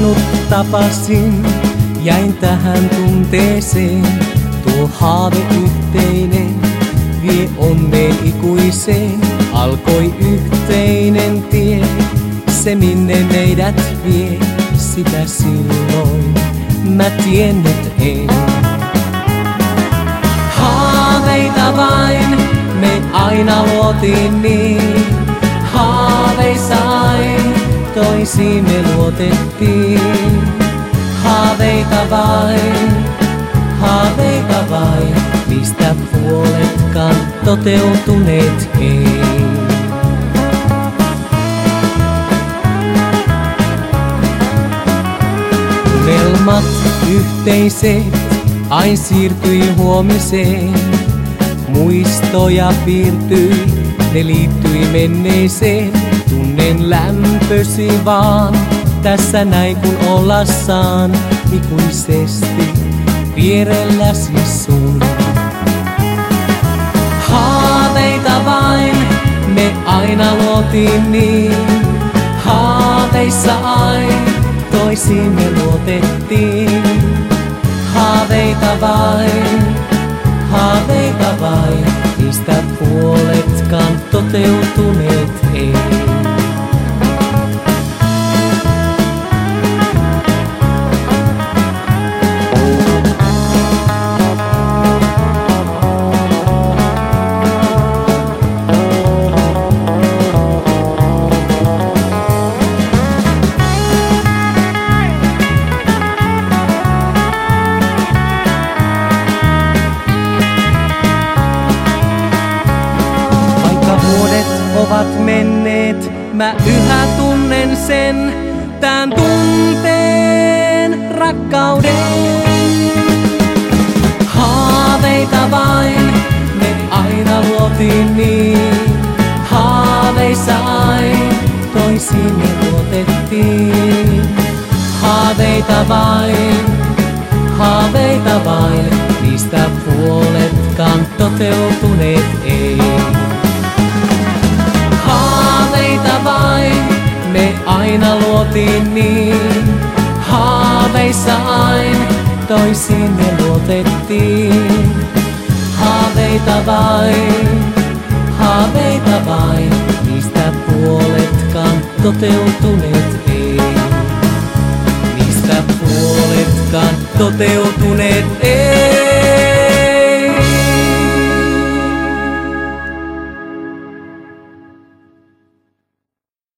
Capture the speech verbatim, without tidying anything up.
sinut tapasin, jäin tähän tunteeseen. Tuo haave yhteinen vie onneen ikuiseen. Alkoi yhteinen tie, se minne meidät vie. Sitä silloin mä tiennyt en. Haaveita vain me aina luotiin niin. Haaveissa aina toisiimme luotettiin. Haaveita vain, haaveita vain, mistä puoletkaan toteutuneet ei. Unelmat yhteiset ain siirtyi huomiseen. Muistoja piirtyi, ne liittyi menneeseen. Tunnen lämpösi vaan tässä näin kun olla saan ikuisesti vierelläsi sun. Haaveita vain me aina luotiin niin. Haaveissa aina toisiimme luotettiin. Haaveita vain, haaveita vain, mistä puoletkaan toteutuneet ei. Ovat menneet, mä yhä tunnen sen, tän tunteen rakkauden. Haaveita vain me aina luotiin niin. Haaveissa aina toisiimme luotettiin. Haaveita vain, haaveita vain, niistä puoletkaan toteutuneet ei. Haaveita vain me aina luotiin niin. Haaveissa aina toisiimme luotettiin. Haaveita vain, haaveita vain, niistä puoletkaan toteutuneet ei. Niistä puoletkaan toteutuneet ei.